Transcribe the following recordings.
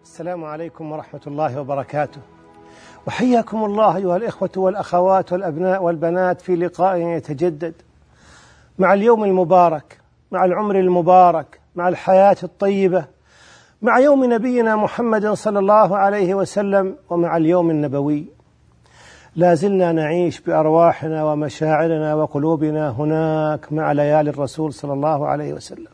السلام عليكم ورحمة الله وبركاته، وحياكم الله أيها الإخوة والأخوات والأبناء والبنات في لقاء يتجدد مع اليوم المبارك، مع العمر المبارك، مع الحياة الطيبة، مع يوم نبينا محمد صلى الله عليه وسلم، ومع اليوم النبوي. لا زلنا نعيش بأرواحنا ومشاعرنا وقلوبنا هناك مع ليالي الرسول صلى الله عليه وسلم.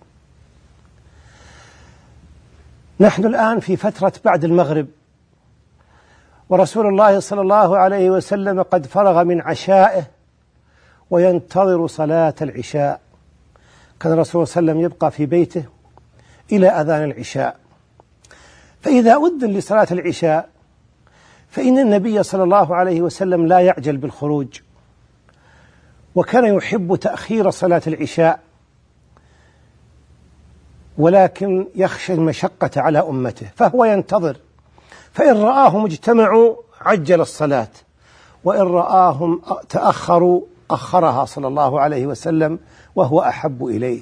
نحن الآن في فترة بعد المغرب، ورسول الله صلى الله عليه وسلم قد فرغ من عشائه وينتظر صلاة العشاء. كان الرسول صلى الله عليه وسلم يبقى في بيته إلى أذان العشاء، فإذا أذن لصلاة العشاء فإن النبي صلى الله عليه وسلم لا يعجل بالخروج، وكان يحب تأخير صلاة العشاء، ولكن يخشى المشقة على أمته، فهو ينتظر، فإن رآهم اجتمعوا عجل الصلاة، وإن رآهم تأخروا أخرها صلى الله عليه وسلم، وهو أحب إليه.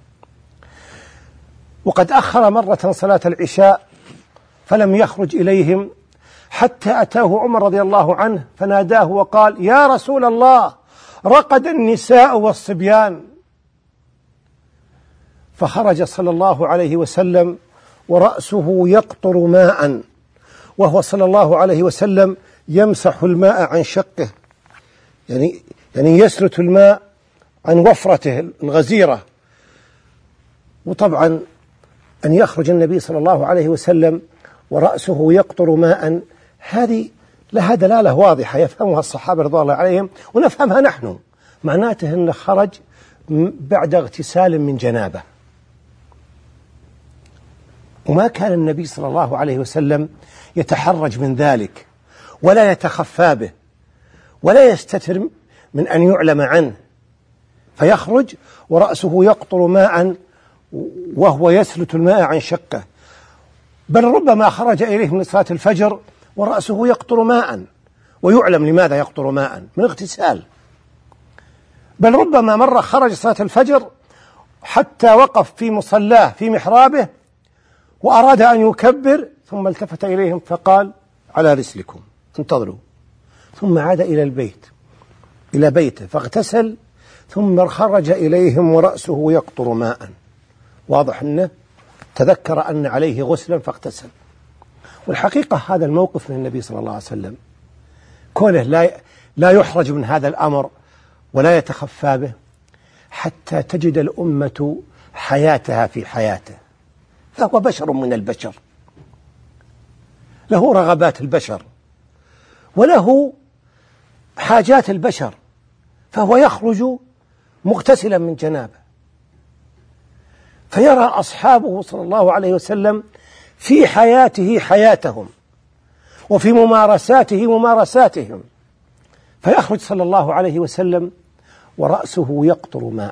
وقد أخر مرة صلاة العشاء فلم يخرج إليهم حتى أتاه عمر رضي الله عنه فناداه وقال: يا رسول الله، رقد النساء والصبيان. فخرج صلى الله عليه وسلم ورأسه يقطر ماء، وهو صلى الله عليه وسلم يمسح الماء عن شقه، يعني يسلت الماء عن وفرته الغزيرة. وطبعا أن يخرج النبي صلى الله عليه وسلم ورأسه يقطر ماء، هذه لها دلالة واضحة يفهمها الصحابة رضي الله عليهم ونفهمها نحن، معناته أنه خرج بعد اغتسال من جنابه. وما كان النبي صلى الله عليه وسلم يتحرج من ذلك ولا يتخفى به ولا يستتر من أن يعلم عنه، فيخرج ورأسه يقطر ماء وهو يسلت الماء عن شقه، بل ربما خرج إليهم لصلاة الفجر ورأسه يقطر ماء، ويعلم لماذا يقطر ماء من اغتسال. بل ربما مرة خرج صلاة الفجر حتى وقف في مصلاه في محرابه وأراد أن يكبر، ثم التفت إليهم فقال: على رسلكم انتظروا، ثم عاد إلى بيته فاغتسل، ثم خرج إليهم ورأسه يقطر ماء. واضح أنه تذكر أن عليه غسلا فاغتسل. والحقيقة هذا الموقف من النبي صلى الله عليه وسلم، كونه لا يحرج من هذا الأمر ولا يتخفى به، حتى تجد الأمة حياتها في حياته، فهو بشر من البشر، له رغبات البشر وله حاجات البشر، فهو يخرج مغتسلا من جنابه، فيرى أصحابه صلى الله عليه وسلم في حياته حياتهم وفي ممارساته ممارساتهم، فيخرج صلى الله عليه وسلم ورأسه يقطر ماء.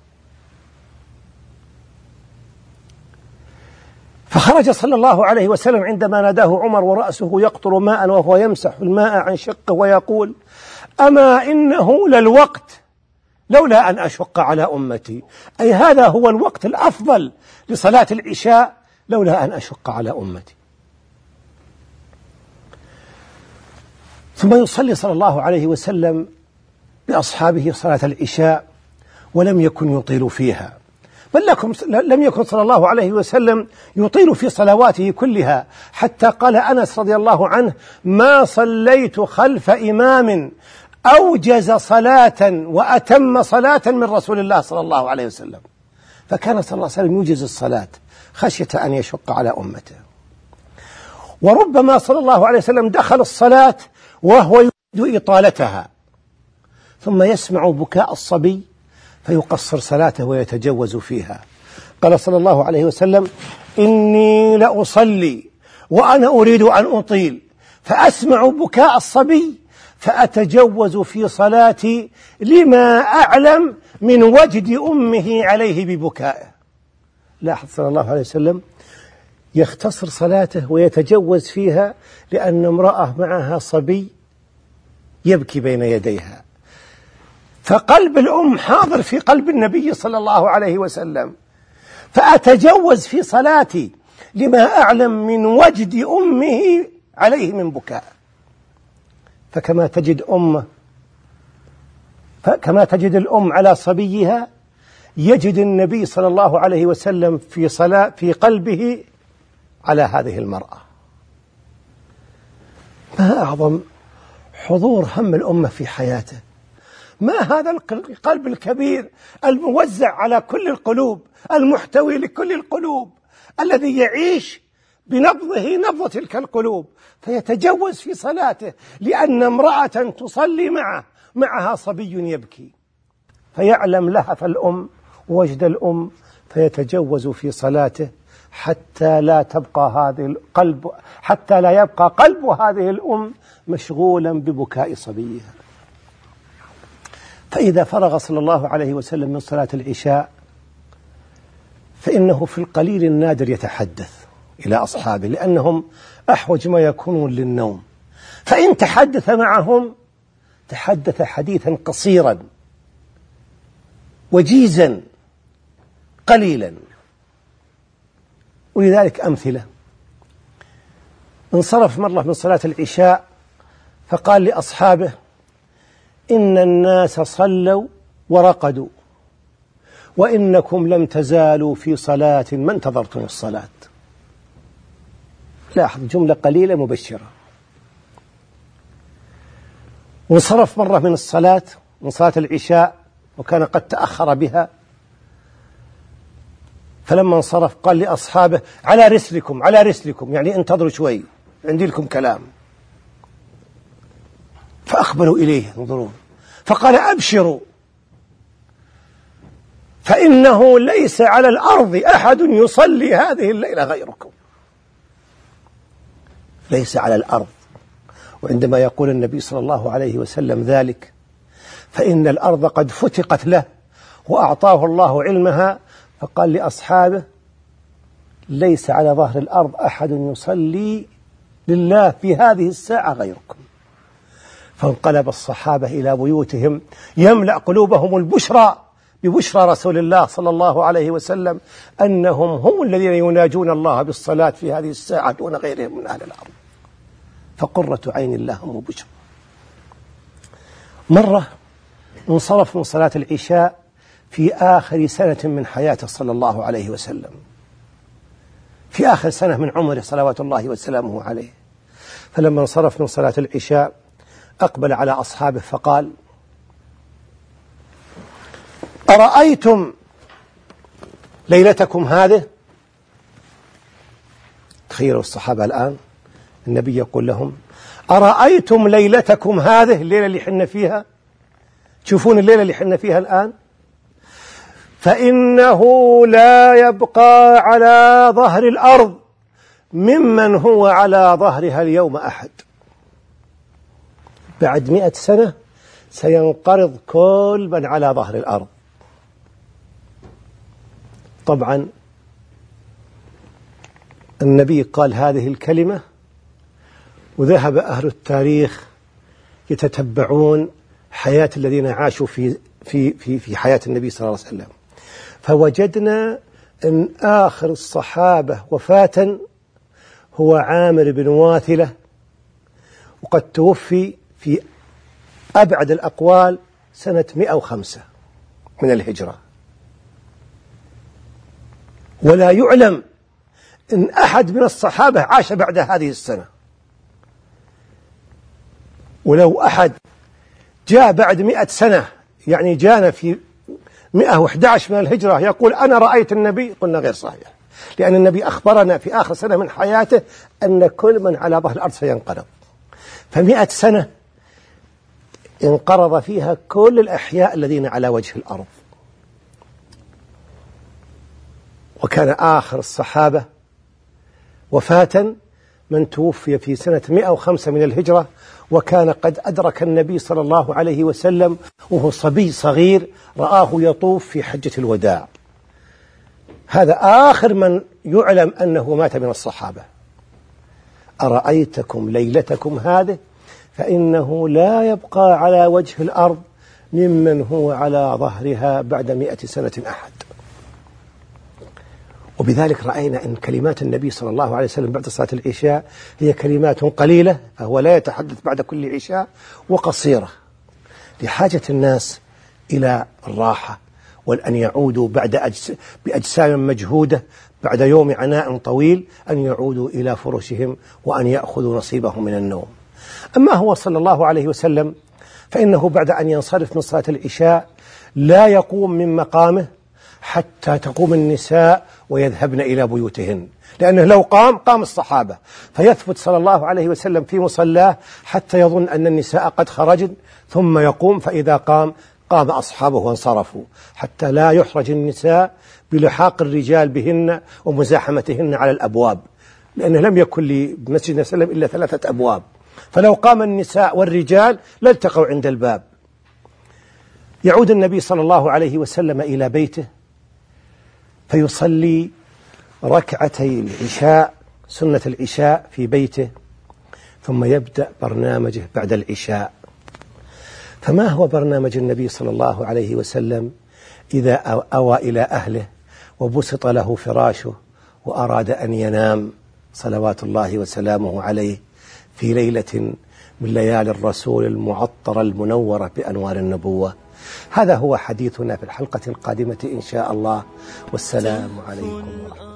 فخرج صلى الله عليه وسلم عندما ناداه عمر ورأسه يقطر ماء وهو يمسح الماء عن شقه ويقول: أما إنه للوقت لولا أن أشق على أمتي، أي هذا هو الوقت الأفضل لصلاة العشاء لولا أن أشق على أمتي. ثم يصلي صلى الله عليه وسلم بأصحابه صلاة العشاء، ولم يكن يطيل فيها، بل لم يكن صلى الله عليه وسلم يطيل في صلواته كلها، حتى قال أنس رضي الله عنه: ما صليت خلف إمام أوجز صلاة وأتم صلاة من رسول الله صلى الله عليه وسلم. فكان صلى الله عليه وسلم يوجز الصلاة خشية أن يشق على أمته. وربما صلى الله عليه وسلم دخل الصلاة وهو يريد إطالتها، ثم يسمع بكاء الصبي فيقصر صلاته ويتجوز فيها. قال صلى الله عليه وسلم: إني لأصلي وأنا أريد أن أطيل، فأسمع بكاء الصبي فأتجوز في صلاتي لما أعلم من وجد أمه عليه ببكائه. لاحظ صلى الله عليه وسلم يختصر صلاته ويتجوز فيها لأن امرأة معها صبي يبكي بين يديها، فقلب الأم حاضر في قلب النبي صلى الله عليه وسلم، فأتجوز في صلاتي لما أعلم من وجد أمه عليه من بكاء. فكما تجد الأم على صبيها، يجد النبي صلى الله عليه وسلم في قلبه على هذه المرأة. ما أعظم حضور هم الأمة في حياته، ما هذا القلب الكبير الموزع على كل القلوب، المحتوي لكل القلوب، الذي يعيش بنبضه نبض تلك القلوب، فيتجوز في صلاته لأن امرأة تصلي معها صبي يبكي، فيعلم لهف الأم ووجد الأم، فيتجوز في صلاته حتى لا يبقى قلب هذه الأم مشغولا ببكاء صبيها. فإذا فرغ صلى الله عليه وسلم من صلاة العشاء فإنه في القليل النادر يتحدث إلى أصحابه، لأنهم أحوج ما يكونون للنوم، فإن تحدث معهم تحدث حديثا قصيرا وجيزا قليلا. ولذلك أمثلة: انصرف مرة من صلاة العشاء فقال لأصحابه: إن الناس صلوا ورقدوا، وإنكم لم تزالوا في صلاة ما انتظرتم الصلاة. لاحظ، جملة قليلة مبشرة. وانصرف مرة من صلاة العشاء وكان قد تأخر بها، فلما انصرف قال لأصحابه: على رسلكم، يعني انتظروا شوي، عندي لكم كلام. فأقبلوا إليه ينظرون، فقال: أبشروا، فإنه ليس على الأرض أحد يصلي هذه الليلة غيركم. ليس على الأرض. وعندما يقول النبي صلى الله عليه وسلم ذلك فإن الأرض قد فتقت له وأعطاه الله علمها، فقال لأصحابه: ليس على ظهر الأرض أحد يصلي لله في هذه الساعة غيركم. فانقلب الصحابة إلى بيوتهم يملأ قلوبهم البشرى ببشرى رسول الله صلى الله عليه وسلم أنهم هم الذين يناجون الله بالصلاة في هذه الساعة دون غيرهم من أهل الأرض، فقرة عين لهم وبشرى. مرة انصرف من صلاة العشاء في آخر سنة من حياته صلى الله عليه وسلم، في آخر سنة من عمره صلوات الله وسلامه عليه. فلما انصرف من صلاة العشاء أقبل على أصحابه فقال: أرأيتم ليلتكم هذه؟ تخيلوا الصحابة الآن، النبي يقول لهم: أرأيتم ليلتكم هذه، الليلة اللي حنا فيها، تشوفون الليلة اللي حنا فيها الآن؟ فإنه لا يبقى على ظهر الأرض ممن هو على ظهرها اليوم أحد. بعد 100 سنة سينقرض كل من على ظهر الأرض. طبعا النبي قال هذه الكلمة وذهب أهل التاريخ يتتبعون حياة الذين عاشوا في حياة النبي صلى الله عليه وسلم، فوجدنا أن آخر الصحابة وفاة هو عامر بن واثلة، وقد توفي في أبعد الأقوال سنة 105 من الهجرة. ولا يعلم أن أحد من الصحابة عاش بعد هذه السنة. ولو أحد جاء بعد 100 سنة، يعني جانا في 111 من الهجرة، يقول أنا رأيت النبي، قلنا غير صحيح، لأن النبي أخبرنا في آخر سنة من حياته أن كل من على ظهر الأرض سينقرض. ف100 سنة انقرض فيها كل الأحياء الذين على وجه الأرض. وكان آخر الصحابة وفاة من توفي في سنة 105 من الهجرة، وكان قد أدرك النبي صلى الله عليه وسلم وهو صبي صغير، رآه يطوف في حجة الوداع. هذا آخر من يعلم أنه مات من الصحابة. أرأيتكم ليلتكم هذه فإنه لا يبقى على وجه الأرض ممن هو على ظهرها بعد 100 سنة أحد. وبذلك رأينا أن كلمات النبي صلى الله عليه وسلم بعد صلاة العشاء هي كلمات قليلة، فهو لا يتحدث بعد كل عشاء، وقصيرة لحاجة الناس إلى الراحة، وأن يعودوا بأجسام مجهودة بعد يوم عناء طويل، أن يعودوا إلى فرشهم وأن يأخذوا نصيبهم من النوم. أما هو صلى الله عليه وسلم فإنه بعد أن ينصرف من صلاة العشاء لا يقوم من مقامه حتى تقوم النساء ويذهبن إلى بيوتهن، لأنه لو قام الصحابة، فيثبت صلى الله عليه وسلم في مصلاه حتى يظن أن النساء قد خرجن، ثم يقوم، فإذا قام أصحابه وانصرفوا، حتى لا يحرج النساء بلحاق الرجال بهن ومزاحمتهن على الأبواب، لأنه لم يكن لمسجد النبي صلى الله عليه وسلم إلا 3 أبواب، فلو قام النساء والرجال لالتقوا عند الباب. يعود النبي صلى الله عليه وسلم إلى بيته فيصلي ركعتي العشاء، سنة العشاء في بيته، ثم يبدأ برنامجه بعد العشاء. فما هو برنامج النبي صلى الله عليه وسلم إذا أوى إلى أهله وبسط له فراشه وأراد أن ينام صلوات الله وسلامه عليه في ليلة من ليالي الرسول المعطرة المنورة بأنوار النبوة؟ هذا هو حديثنا في الحلقة القادمة إن شاء الله، والسلام عليكم ورحمة الله.